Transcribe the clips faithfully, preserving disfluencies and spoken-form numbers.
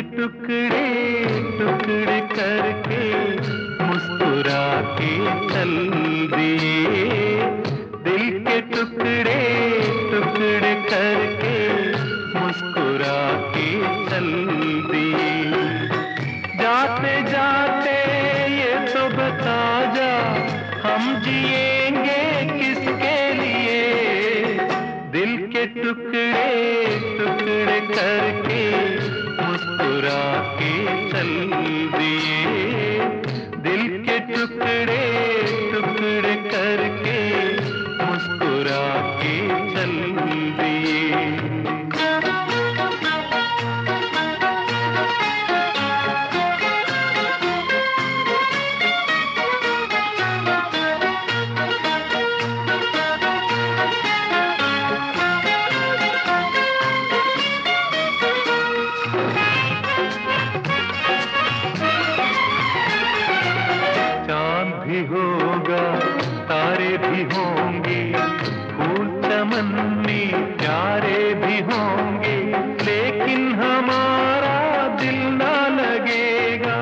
टुकड़े टुकड़े करके मुस्कुरा के चल दिए, दिल के टुकड़े टुकड़े करके मुस्कुरा के चल दिए। जाते जाते ये तो बता जा, हम जिएंगे किसके लिए? दिल के टुकड़े टुकड़े करके मुस्कुरा के चल दिए, दिल के टुकड़े टुकड़े करके मुस्कुरा के चल दिए। भी होगा, तारे भी होंगे, फूल चमन में प्यारे भी होंगे, लेकिन हमारा दिल ना लगेगा।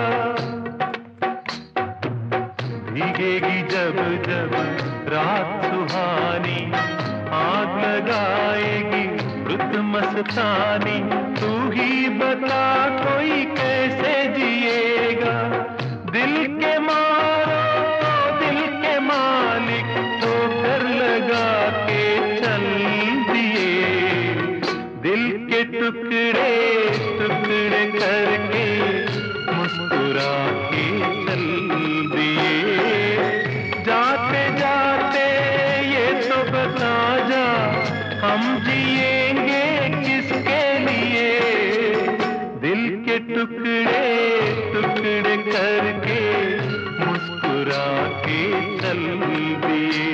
भीगेगी जब जब रात सुहानी, आग लगाएगी रुत मस्तानी, तू ही बता कोई कैसे जिएगा? दिल के मारो दिल के मालिक ठोकर लगा के चल दिए, दिल के टुकड़े टुकड़े करके मुस्कुरा के चल दिए। जाते जाते ये तो बता जा, हम जिएंगे किसके लिए? दिल के टुकड़े टुकड़े करके मुस्कुरा के चल दिए।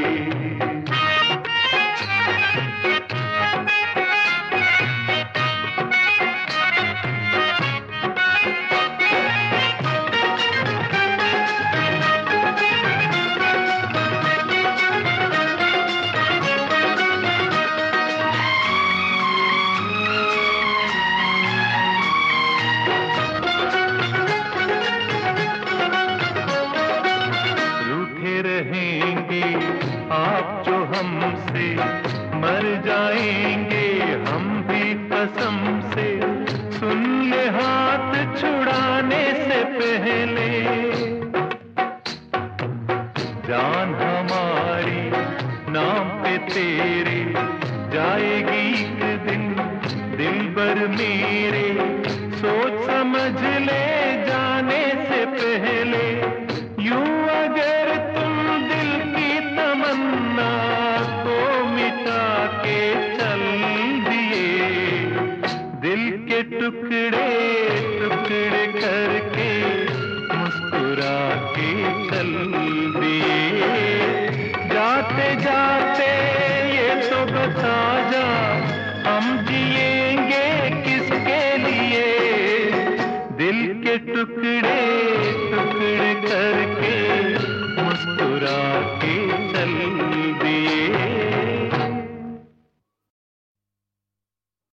रहेंगे आप जो हमसे, मर जाएंगे हम भी कसम से, सुन ले हाथ छुड़ाने से पहले। जान हमारी नाम पे तेरे जाएगी एक दिन, दिल भर मेरे